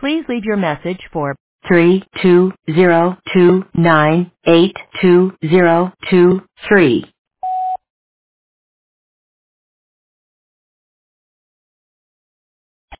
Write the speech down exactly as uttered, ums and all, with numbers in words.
Please leave your message for three two zero two nine eight two zero two three.